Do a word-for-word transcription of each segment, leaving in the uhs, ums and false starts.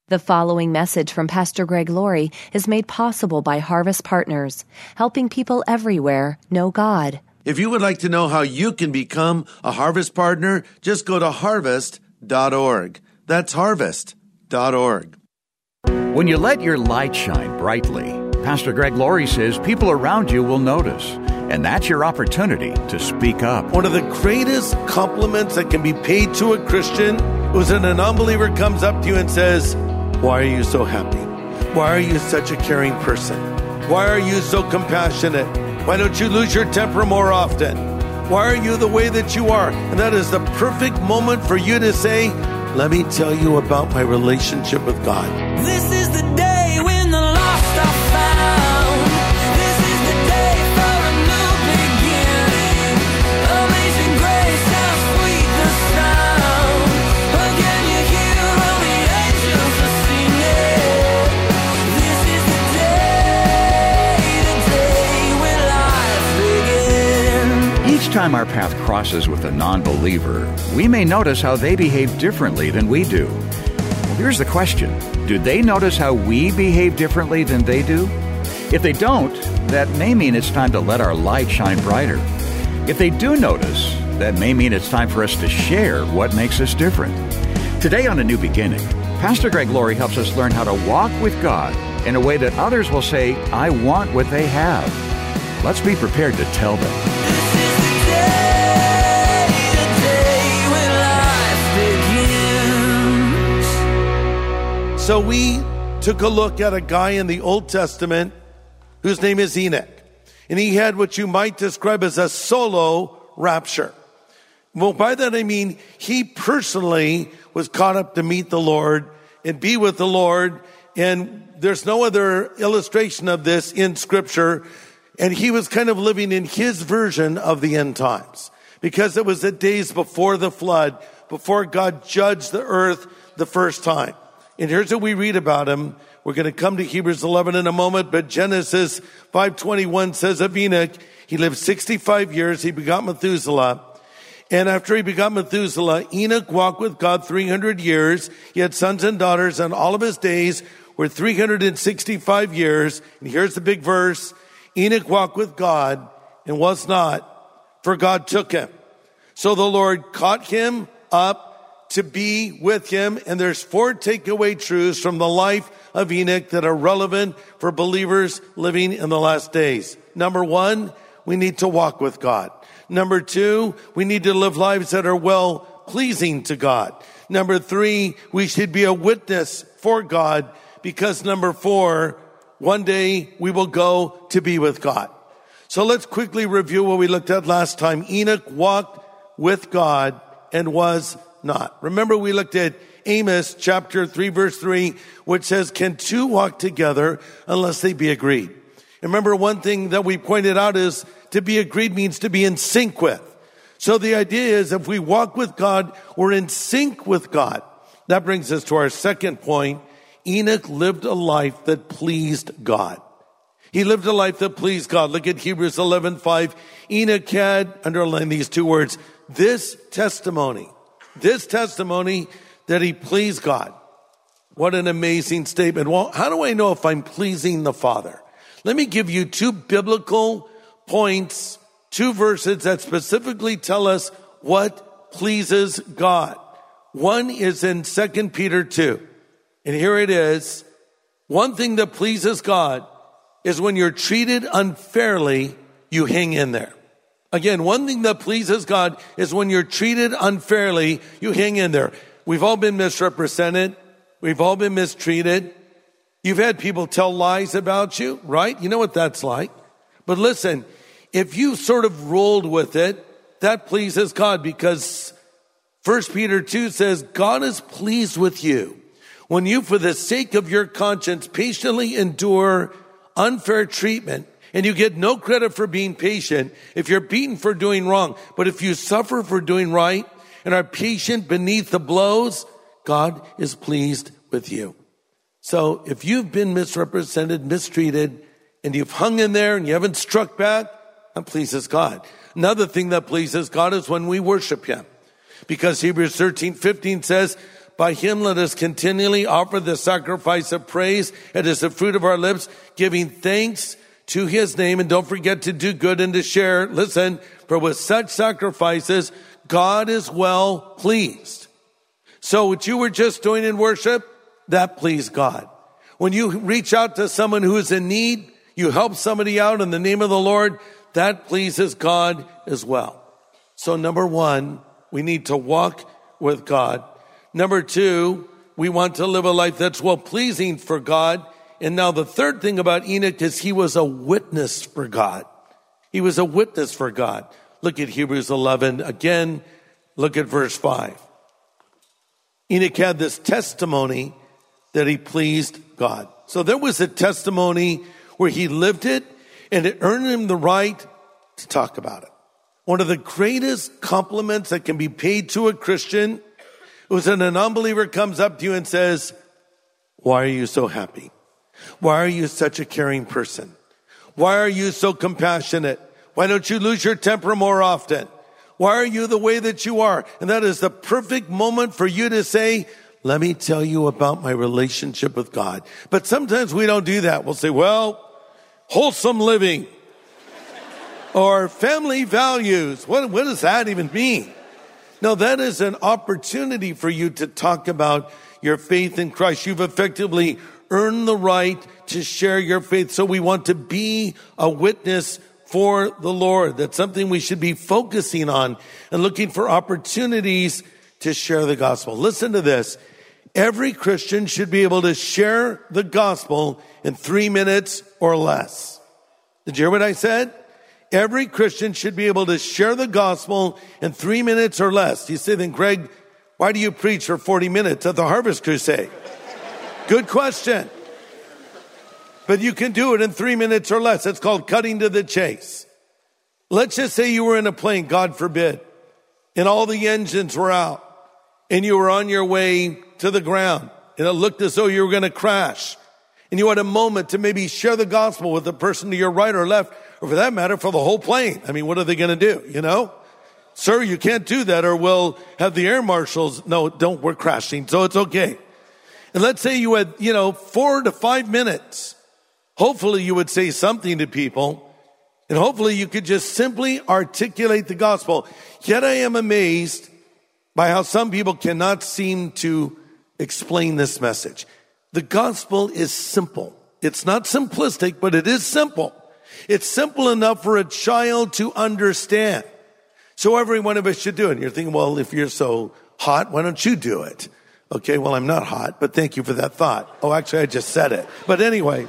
The following message from Pastor Greg Laurie is made possible by Harvest Partners, helping people everywhere know God. If you would like to know how you can become a Harvest Partner, just go to harvest dot org. That's harvest dot org. When you let your light shine brightly, Pastor Greg Laurie says people around you will notice, and that's your opportunity to speak up. One of the greatest compliments that can be paid to a Christian is when an unbeliever comes up to you and says, "Why are you so happy? Why are you such a caring person? Why are you so compassionate? Why don't you lose your temper more often? Why are you the way that you are?" And that is the perfect moment for you to say, "Let me tell you about my relationship with God." This is the day when the lost are found. This is the day for a new beginning. Amazing grace, how sweet the sound. Again you hear all the angels are singing. This is the day, the day when life begins. Each time our path crosses with a non-believer, we may notice how they behave differently than we do. Here's the question. Do they notice how we behave differently than they do? If they don't, that may mean it's time to let our light shine brighter. If they do notice, that may mean it's time for us to share what makes us different. Today on A New Beginning, Pastor Greg Laurie helps us learn how to walk with God in a way that others will say, "I want what they have." Let's be prepared to tell them. This is the day, the day when life begins. So we took a look at a guy in the Old Testament whose name is Enoch. And he had what you might describe as a solo rapture. Well, by that I mean he personally was caught up to meet the Lord and be with the Lord. And there's no other illustration of this in Scripture. And he was kind of living in his version of the end times, because it was the days before the flood, before God judged the earth the first time. And here's what we read about him. We're going to come to Hebrews eleven in a moment, but Genesis five twenty-one says of Enoch, he lived sixty-five years, he begot Methuselah. And after he begot Methuselah, Enoch walked with God three hundred years. He had sons and daughters, and all of his days were three hundred sixty-five years. And here's the big verse. Enoch walked with God and was not, for God took him. So the Lord caught him up to be with him. And there's four takeaway truths from the life of Enoch that are relevant for believers living in the last days. Number one, we need to walk with God. Number two, we need to live lives that are well pleasing to God. Number three, we should be a witness for God, because number four, one day we will go to be with God. So let's quickly review what we looked at last time. Enoch walked with God and was not. Remember, we looked at Amos chapter three, verse three, which says, "Can two walk together unless they be agreed?" And remember, one thing that we pointed out is to be agreed means to be in sync with. So the idea is if we walk with God, we're in sync with God. That brings us to our second point. Enoch lived a life that pleased God. He lived a life that pleased God. Look at Hebrews eleven five. Enoch had, underline these two words, this testimony. This testimony that he pleased God. What an amazing statement. Well, how do I know if I'm pleasing the Father? Let me give you two biblical points, two verses that specifically tell us what pleases God. One is in Second Peter two. And here it is. One thing that pleases God is when you're treated unfairly, you hang in there. Again, one thing that pleases God is when you're treated unfairly, you hang in there. We've all been misrepresented. We've all been mistreated. You've had people tell lies about you, right? You know what that's like. But listen, if you sort of rolled with it, that pleases God, because First Peter two says, God is pleased with you when you, for the sake of your conscience, patiently endure unfair treatment. And you get no credit for being patient if you're beaten for doing wrong. But if you suffer for doing right and are patient beneath the blows, God is pleased with you. So if you've been misrepresented, mistreated, and you've hung in there and you haven't struck back, that pleases God. Another thing that pleases God is when we worship him. Because Hebrews thirteen fifteen says, By him let us continually offer the sacrifice of praise. It is the fruit of our lips, giving thanks to his name. And don't forget to do good and to share. Listen, for with such sacrifices, God is well pleased. So what you were just doing in worship, that pleased God. When you reach out to someone who is in need, you help somebody out in the name of the Lord, that pleases God as well. So number one, we need to walk with God. Number two, we want to live a life that's well-pleasing for God. And now the third thing about Enoch is he was a witness for God. He was a witness for God. Look at Hebrews eleven. Again, look at verse five. Enoch had this testimony that he pleased God. So there was a testimony where he lived it, and it earned him the right to talk about it. One of the greatest compliments that can be paid to a Christian was when an unbeliever comes up to you and says, why are you so happy? Why are you such a caring person? Why are you so compassionate? Why don't you lose your temper more often? Why are you the way that you are? And that is the perfect moment for you to say, let me tell you about my relationship with God. But sometimes we don't do that. We'll say, well, wholesome living or family values. What, what does that even mean? No, that is an opportunity for you to talk about your faith in Christ. You've effectively earned the right to share your faith. So we want to be a witness for the Lord. That's something we should be focusing on and looking for opportunities to share the gospel. Listen to this. Every Christian should be able to share the gospel in three minutes or less. Did you hear what I said? Every Christian should be able to share the gospel in three minutes or less. You say, then Greg, why do you preach for forty minutes at the Harvest Crusade? Good question. But you can do it in three minutes or less. It's called cutting to the chase. Let's just say you were in a plane, God forbid, and all the engines were out, and you were on your way to the ground, and it looked as though you were going to crash. And you had a moment to maybe share the gospel with the person to your right or left, or for that matter, for the whole plane. I mean, what are they going to do, you know? Sir, you can't do that, or we'll have the air marshals. No, don't, we're crashing, so it's okay. And let's say you had, you know, four to five minutes. Hopefully you would say something to people, and hopefully you could just simply articulate the gospel. Yet I am amazed by how some people cannot seem to explain this message. The gospel is simple. It's not simplistic, but it is simple. It's simple enough for a child to understand. So every one of us should do it. And you're thinking, well, if you're so hot, why don't you do it? Okay, well, I'm not hot, but thank you for that thought. Oh, actually, I just said it. But anyway,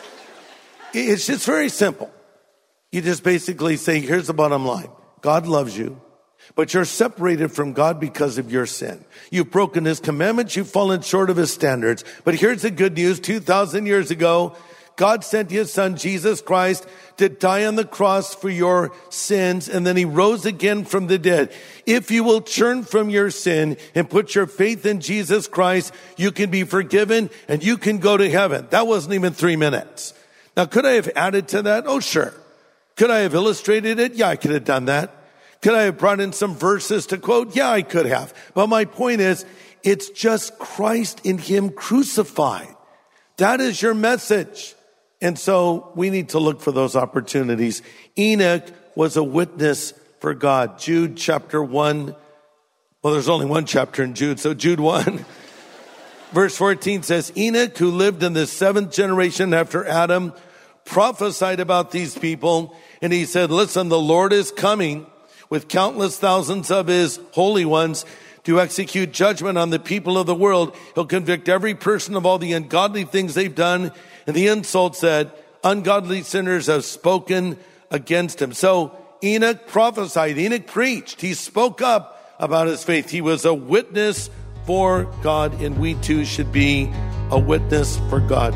it's just very simple. You just basically say, here's the bottom line. God loves you, but you're separated from God because of your sin. You've broken his commandments. You've fallen short of his standards. But here's the good news. two thousand years ago, God sent his son, Jesus Christ, to die on the cross for your sins, and then he rose again from the dead. If you will turn from your sin and put your faith in Jesus Christ, you can be forgiven and you can go to heaven. That wasn't even three minutes. Now, could I have added to that? Oh, sure. Could I have illustrated it? Yeah, I could have done that. Could I have brought in some verses to quote? Yeah, I could have. But my point is, it's just Christ in him crucified. That is your message. And so we need to look for those opportunities. Enoch was a witness for God. Jude chapter one. Well, there's only one chapter in Jude. So Jude one, verse fourteen says, Enoch, who lived in the seventh generation after Adam, prophesied about these people. And he said, listen, the Lord is coming with countless thousands of his holy ones to execute judgment on the people of the world. He'll convict every person of all the ungodly things they've done. And the insult said, ungodly sinners have spoken against him. So Enoch prophesied, Enoch preached, he spoke up about his faith. He was a witness for God, and we too should be a witness for God.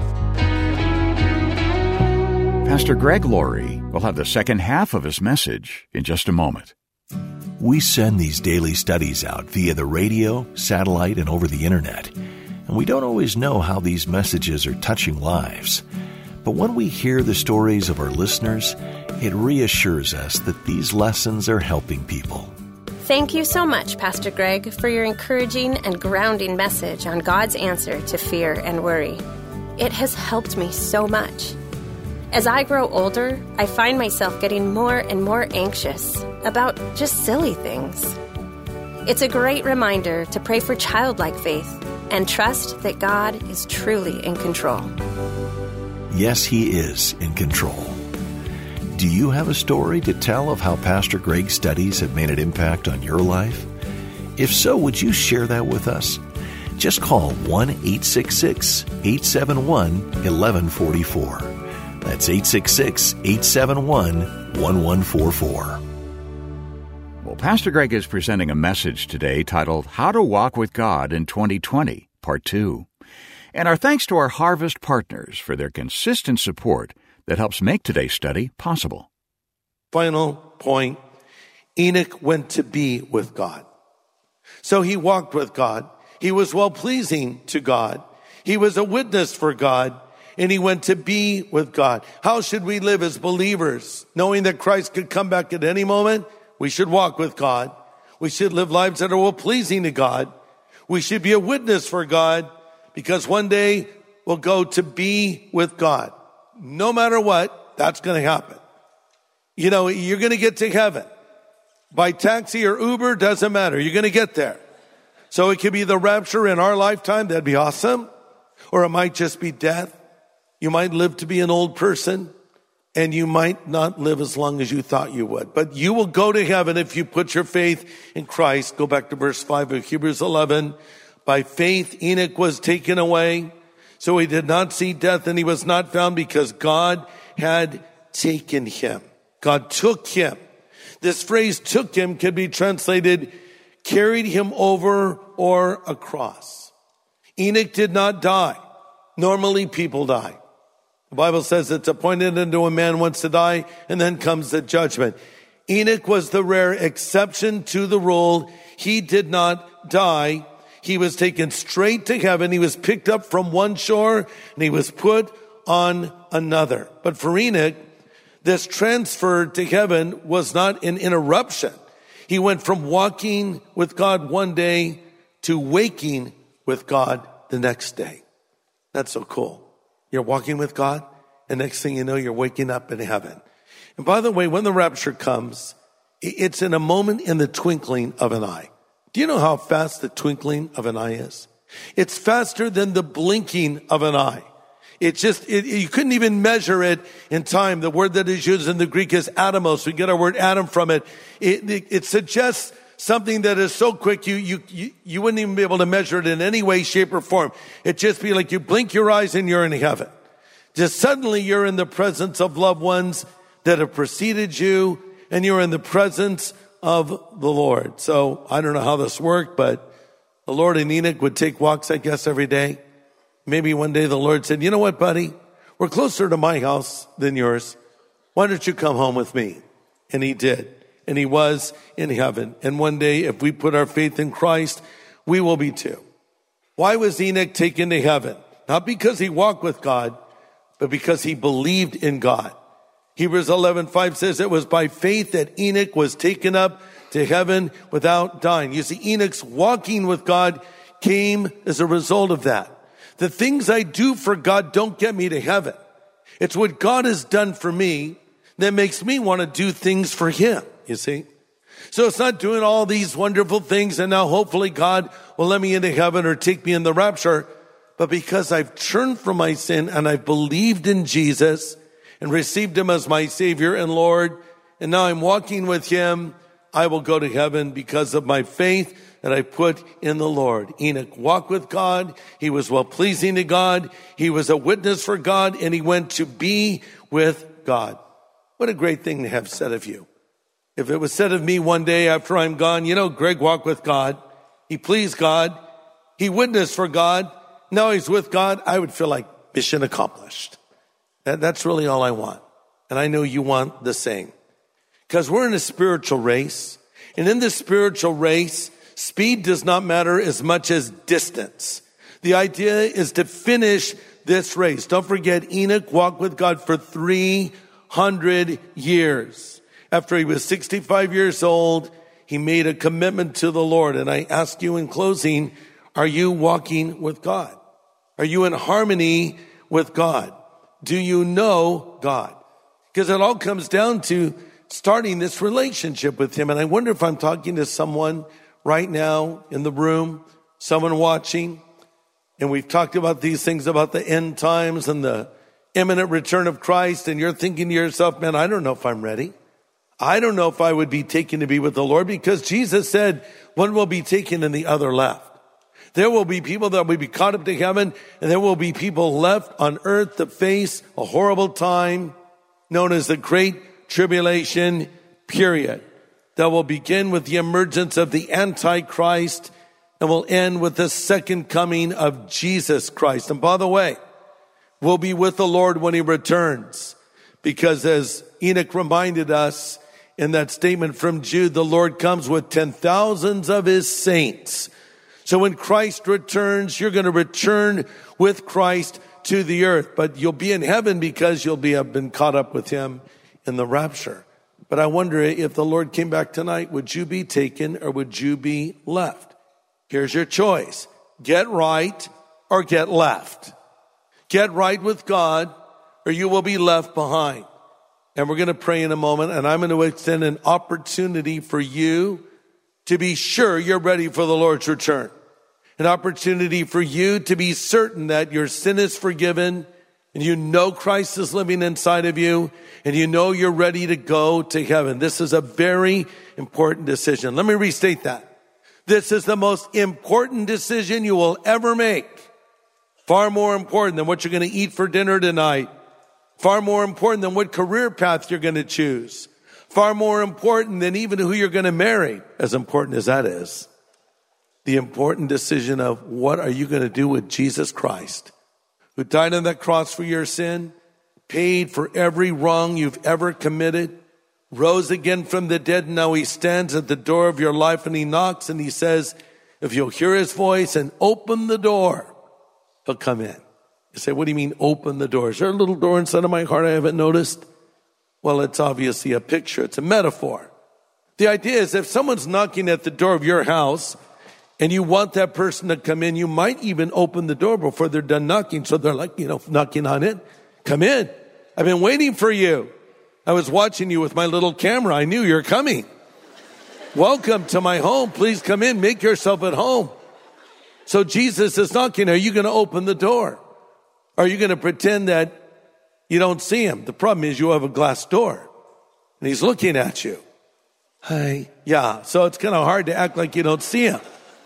Pastor Greg Laurie will have the second half of his message in just a moment. We send these daily studies out via the radio, satellite, and over the internet. And we don't always know how these messages are touching lives. But when we hear the stories of our listeners, it reassures us that these lessons are helping people. Thank you so much, Pastor Greg, for your encouraging and grounding message on God's answer to fear and worry. It has helped me so much. As I grow older, I find myself getting more and more anxious about just silly things. It's a great reminder to pray for childlike faith and trust that God is truly in control. Yes, He is in control. Do you have a story to tell of how Pastor Greg's studies have made an impact on your life? If so, would you share that with us? Just call one eight six six, eight seven one, one one four four. That's eight six six, eight seven one, one one four four. Well, Pastor Greg is presenting a message today titled How to Walk with God in twenty twenty, Part two. And our thanks to our Harvest partners for their consistent support that helps make today's study possible. Final point, Enoch went to be with God. So he walked with God. He was well-pleasing to God. He was a witness for God, and he went to be with God. How should we live as believers? Knowing that Christ could come back at any moment, we should walk with God. We should live lives that are well-pleasing to God. We should be a witness for God, because one day we'll go to be with God. No matter what, that's going to happen. You know, you're going to get to heaven. By taxi or Uber, doesn't matter. You're going to get there. So it could be the rapture in our lifetime. That'd be awesome. Or it might just be death. You might live to be an old person, and you might not live as long as you thought you would. But you will go to heaven if you put your faith in Christ. Go back to verse five of Hebrews eleven. By faith, Enoch was taken away. So he did not see death, and he was not found because God had taken him. God took him. This phrase took him can be translated carried him over or across. Enoch did not die. Normally people die. The Bible says it's appointed unto a man once to die, and then comes the judgment. Enoch was the rare exception to the rule. He did not die. He was taken straight to heaven. He was picked up from one shore and he was put on another. But for Enoch, this transfer to heaven was not an interruption. He went from walking with God one day to waking with God the next day. That's so cool. You're walking with God, and next thing you know, you're waking up in heaven. And by the way, when the rapture comes, it's in a moment in the twinkling of an eye. Do you know how fast the twinkling of an eye is? It's faster than the blinking of an eye. It's just, it, you couldn't even measure it in time. The word that is used in the Greek is atomos. We get our word atom from it. It, it, it suggests something that is so quick, you, you, you, you wouldn't even be able to measure it in any way, shape, or form. It'd just be like you blink your eyes and you're in heaven. Just suddenly you're in the presence of loved ones that have preceded you, and you're in the presence of the Lord. So I don't know how this worked, but the Lord and Enoch would take walks, I guess, every day. Maybe one day the Lord said, you know what, buddy? We're closer to my house than yours. Why don't you come home with me? And he did. And he was in heaven. And one day, if we put our faith in Christ, we will be too. Why was Enoch taken to heaven? Not because he walked with God, but because he believed in God. Hebrews eleven five says it was by faith that Enoch was taken up to heaven without dying. You see, Enoch's walking with God came as a result of that. The things I do for God don't get me to heaven. It's what God has done for me that makes me want to do things for him, you see. So it's not doing all these wonderful things and now hopefully God will let me into heaven or take me in the rapture, but because I've turned from my sin and I've believed in Jesus and received him as my Savior and Lord, and now I'm walking with him, I will go to heaven because of my faith that I put in the Lord. Enoch walked with God. He was well-pleasing to God. He was a witness for God, and he went to be with God. What a great thing to have said of you. If it was said of me one day after I'm gone, you know, Greg walked with God. He pleased God. He witnessed for God. Now he's with God. I would feel like mission accomplished. That, that's really all I want. And I know you want the same. Because we're in a spiritual race. And in this spiritual race, speed does not matter as much as distance. The idea is to finish this race. Don't forget, Enoch walked with God for three hundred years. After he was sixty-five years old, He made a commitment to the Lord. And I ask you in closing, are you walking with God? Are you in harmony with God? Do you know God? Because it all comes down to starting this relationship with him. And I wonder if I'm talking to someone right now in the room, someone watching, and we've talked about these things about the end times and the imminent return of Christ, and you're thinking to yourself, man, I don't know if I'm ready. I don't know if I would be taken to be with the Lord, because Jesus said one will be taken and the other left. There will be people that will be caught up to heaven, and there will be people left on earth to face a horrible time known as the Great Tribulation period that will begin with the emergence of the Antichrist and will end with the second coming of Jesus Christ. And by the way, we'll be with the Lord when he returns, because as Enoch reminded us in that statement from Jude, the Lord comes with ten thousands of his saints. So when Christ returns, you're going to return with Christ to the earth, but you'll be in heaven because you'll be have been caught up with him in the rapture. But I wonder, if the Lord came back tonight, would you be taken or would you be left? Here's your choice. Get right or get left. Get right with God or you will be left behind. And we're going to pray in a moment, and I'm going to extend an opportunity for you to be sure you're ready for the Lord's return. An opportunity for you to be certain that your sin is forgiven and you know Christ is living inside of you and you know you're ready to go to heaven. This is a very important decision. Let me restate that. This is the most important decision you will ever make. Far more important than what you're going to eat for dinner tonight. Far more important than what career path you're going to choose. Far more important than even who you're going to marry, as important as that is. The important decision of what are you going to do with Jesus Christ, who died on that cross for your sin, paid for every wrong you've ever committed, rose again from the dead, and now he stands at the door of your life and he knocks and he says, if you'll hear his voice and open the door, he'll come in. You say, what do you mean open the door? Is there a little door inside of my heart I haven't noticed? Well, it's obviously a picture. It's a metaphor. The idea is if someone's knocking at the door of your house and you want that person to come in, you might even open the door before they're done knocking. So they're like, you know, knocking on it. Come in. I've been waiting for you. I was watching you with my little camera. I knew you're coming. Welcome to my home. Please come in. Make yourself at home. So Jesus is knocking. Are you going to open the door? Are you going to pretend that you don't see him? The problem is you have a glass door and he's looking at you. Hi. Yeah. So it's kind of hard to act like you don't see him.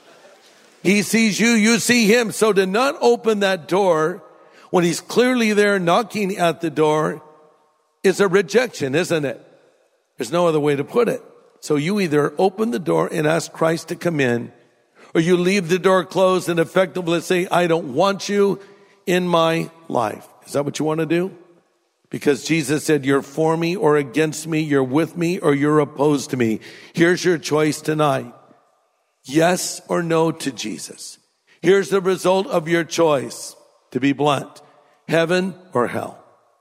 He sees you, you see him. So to not open that door when he's clearly there knocking at the door is a rejection, isn't it? There's no other way to put it. So you either open the door and ask Christ to come in, or you leave the door closed and effectively say, I don't want you in my life. Is that what you want to do? Because Jesus said, you're for me or against me, you're with me or you're opposed to me. Here's your choice tonight. Yes or no to Jesus. Here's the result of your choice, to be blunt. Heaven or hell.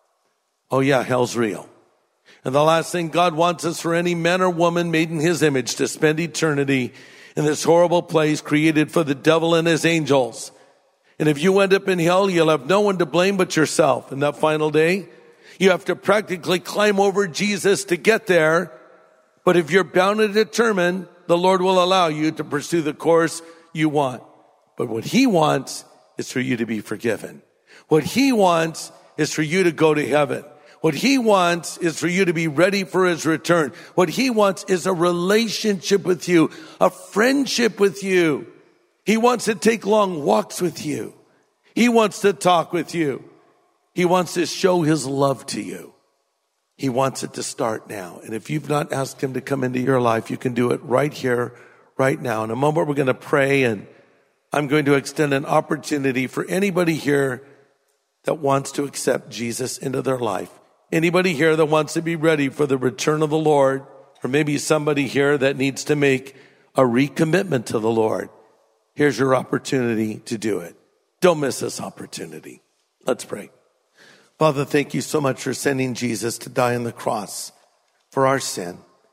Oh yeah, hell's real. And the last thing God wants is for any man or woman made in his image to spend eternity in this horrible place created for the devil and his angels. And if you end up in hell, you'll have no one to blame but yourself. In that final day, you have to practically climb over Jesus to get there. But if you're bound and determined, the Lord will allow you to pursue the course you want. But what he wants is for you to be forgiven. What he wants is for you to go to heaven. What he wants is for you to be ready for his return. What he wants is a relationship with you, a friendship with you. He wants to take long walks with you. He wants to talk with you. He wants to show his love to you. He wants it to start now. And if you've not asked him to come into your life, you can do it right here, right now. In a moment, we're going to pray, and I'm going to extend an opportunity for anybody here that wants to accept Jesus into their life. Anybody here that wants to be ready for the return of the Lord, or maybe somebody here that needs to make a recommitment to the Lord. Here's your opportunity to do it. Don't miss this opportunity. Let's pray. Father, thank you so much for sending Jesus to die on the cross for our sin.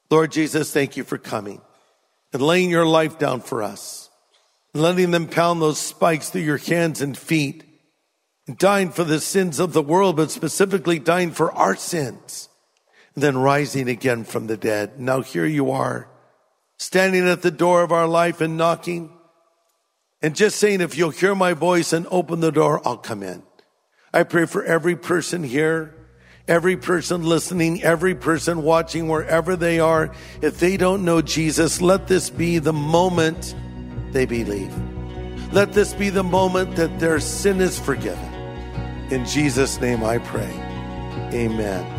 Lord Jesus, thank you for coming and laying your life down for us, and letting them pound those spikes through your hands and feet, and dying for the sins of the world, but specifically dying for our sins, and then rising again from the dead. Now here you are, standing at the door of our life and knocking, and just saying, if you'll hear my voice and open the door, I'll come in. I pray for every person here, every person listening, every person watching, wherever they are. If they don't know Jesus, let this be the moment they believe. Let this be the moment that their sin is forgiven. In Jesus' name I pray. Amen.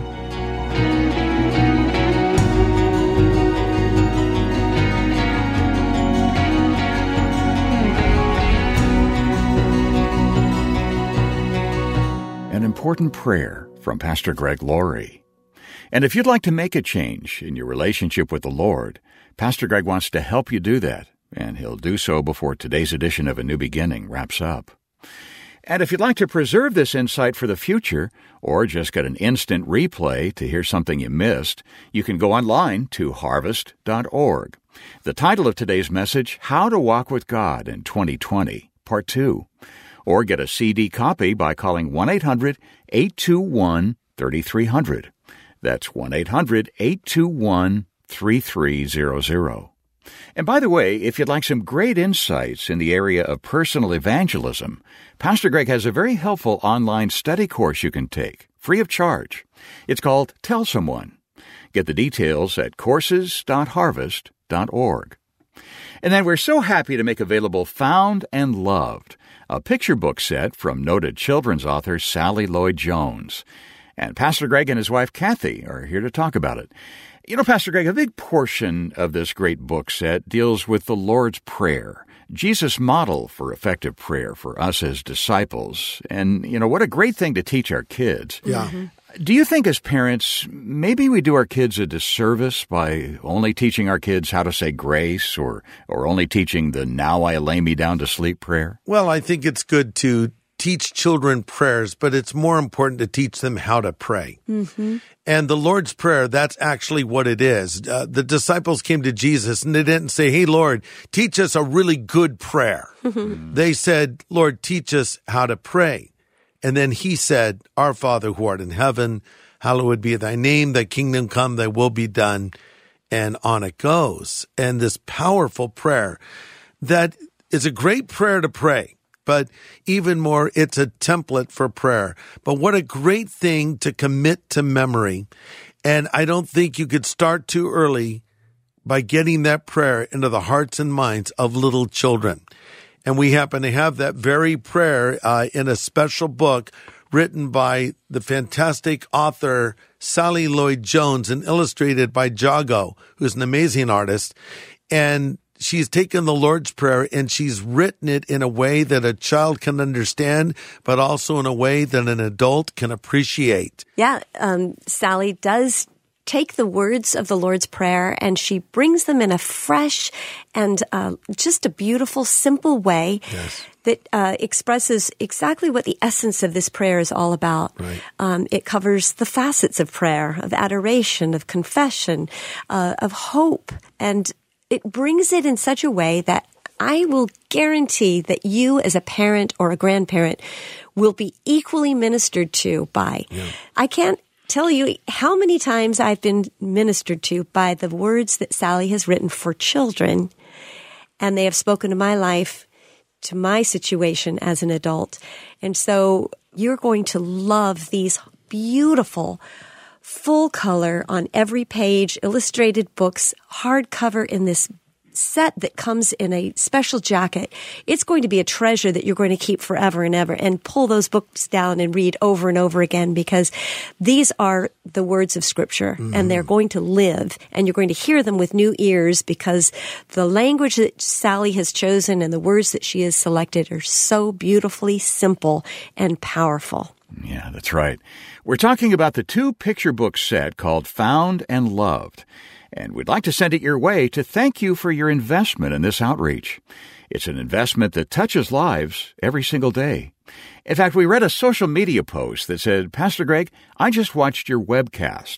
An important prayer from Pastor Greg Laurie. And if you'd like to make a change in your relationship with the Lord, Pastor Greg wants to help you do that, and he'll do so before today's edition of A New Beginning wraps up. And if you'd like to preserve this insight for the future, or just get an instant replay to hear something you missed, you can go online to harvest dot org. The title of today's message, How to Walk with God in twenty twenty, Part two. Or get a C D copy by calling one eight hundred eight two one three three zero zero. That's one eight hundred eight two one three three zero zero. And by the way, if you'd like some great insights in the area of personal evangelism, Pastor Greg has a very helpful online study course you can take, free of charge. It's called Tell Someone. Get the details at courses dot harvest dot org. And then we're so happy to make available Found and Loved, a picture book set from noted children's author Sally Lloyd Jones. And Pastor Greg and his wife Kathy are here to talk about it. You know, Pastor Greg, a big portion of this great book set deals with the Lord's Prayer, Jesus' model for effective prayer for us as disciples. And, you know, what a great thing to teach our kids. Yeah. Mm-hmm. Do you think as parents, maybe we do our kids a disservice by only teaching our kids how to say grace or, or only teaching the now I lay me down to sleep prayer? Well, I think it's good to teach children prayers, but it's more important to teach them how to pray. Mm-hmm. And the Lord's Prayer, that's actually what it is. Uh, the disciples came to Jesus and they didn't say, hey, Lord, teach us a really good prayer. Mm-hmm. They said, Lord, teach us how to pray. And then he said, Our Father who art in heaven, hallowed be thy name, thy kingdom come, thy will be done. And on it goes. And this powerful prayer that is a great prayer to pray, but even more, it's a template for prayer. But what a great thing to commit to memory. And I don't think you could start too early by getting that prayer into the hearts and minds of little children. And we happen to have that very prayer uh, in a special book written by the fantastic author Sally Lloyd Jones and illustrated by Jago, who's an amazing artist. And she's taken the Lord's Prayer and she's written it in a way that a child can understand, but also in a way that an adult can appreciate. Yeah, um, Sally does take the words of the Lord's Prayer and she brings them in a fresh and uh, just a beautiful, simple way yes. that uh, expresses exactly what the essence of this prayer is all about. Right. Um, it covers the facets of prayer, of adoration, of confession, uh, of hope, and it brings it in such a way that I will guarantee that you as a parent or a grandparent will be equally ministered to by. Yeah. I can't tell you how many times I've been ministered to by the words that Sally has written for children, and they have spoken to my life, to my situation as an adult. And so you're going to love these beautiful, full color on every page, illustrated books, hardcover in this set that comes in a special jacket. It's going to be a treasure that you're going to keep forever and ever and pull those books down and read over and over again because these are the words of Scripture mm. and they're going to live and you're going to hear them with new ears because the language that Sally has chosen and the words that she has selected are so beautifully simple and powerful. Yeah, that's right. We're talking about the two picture book set called Found and Loved. And we'd like to send it your way to thank you for your investment in this outreach. It's an investment that touches lives every single day. In fact, we read a social media post that said, Pastor Greg, I just watched your webcast.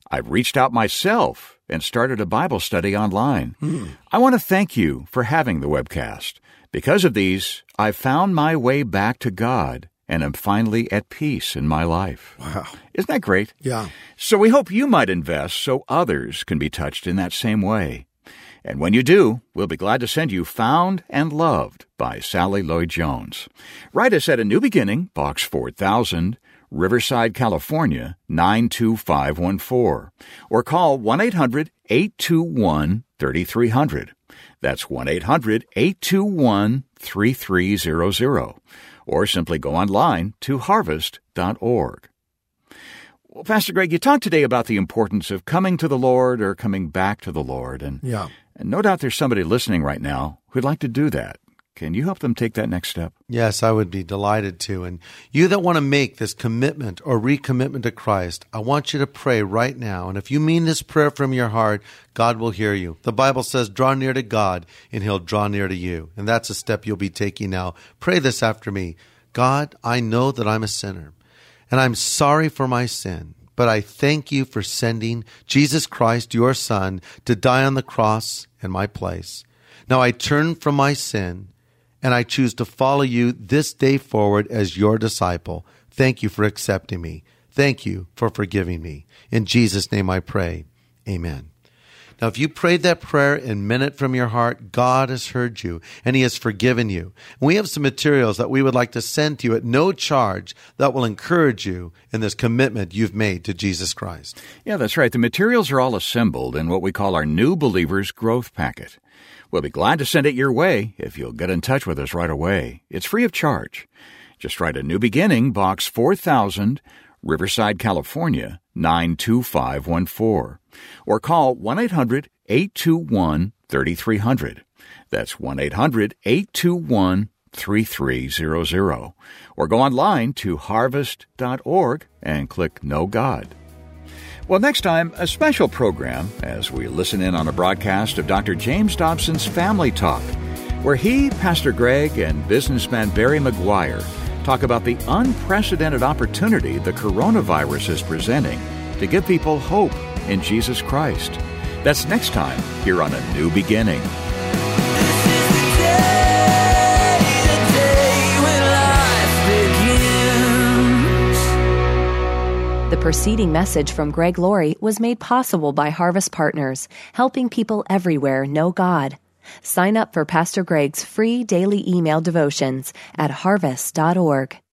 I've reached out myself and started a Bible study online. Mm. I want to thank you for having the webcast. Because of these, I've found my way back to God and am finally at peace in my life. Wow. Isn't that great? Yeah. So we hope you might invest so others can be touched in that same way. And when you do, we'll be glad to send you Found and Loved by Sally Lloyd-Jones. Write us at A New Beginning, Box four thousand, Riverside, California, nine two five one four. Or call one eight hundred eight two one three three zero zero. That's one eight hundred eight two one three three zero zero. Or simply go online to harvest dot org. Well, Pastor Greg, you talked today about the importance of coming to the Lord or coming back to the Lord. And, yeah. and no doubt there's somebody listening right now who'd like to do that. Can you help them take that next step? Yes, I would be delighted to. And you that want to make this commitment or recommitment to Christ, I want you to pray right now. And if you mean this prayer from your heart, God will hear you. The Bible says, draw near to God, and He'll draw near to you. And that's a step you'll be taking now. Pray this after me. God, I know that I'm a sinner, and I'm sorry for my sin. But I thank you for sending Jesus Christ, your Son, to die on the cross in my place. Now I turn from my sin, and I choose to follow you this day forward as your disciple. Thank you for accepting me. Thank you for forgiving me. In Jesus' name I pray. Amen. Now, if you prayed that prayer and meant it from your heart, God has heard you, and He has forgiven you. And we have some materials that we would like to send to you at no charge that will encourage you in this commitment you've made to Jesus Christ. Yeah, that's right. The materials are all assembled in what we call our New Believers Growth Packet. We'll be glad to send it your way if you'll get in touch with us right away. It's free of charge. Just write A New Beginning, Box four thousand, Riverside, California, nine two five one four. Or call one eight hundred eight two one three three zero zero. That's one eight hundred eight two one three three zero zero. Or go online to harvest dot org and click Know God. Well, next time, a special program as we listen in on a broadcast of Doctor James Dobson's Family Talk, where he, Pastor Greg, and businessman Barry McGuire talk about the unprecedented opportunity the coronavirus is presenting to give people hope in Jesus Christ. That's next time here on A New Beginning. The preceding message from Greg Laurie was made possible by Harvest Partners, helping people everywhere know God. Sign up for Pastor Greg's free daily email devotions at harvest dot org.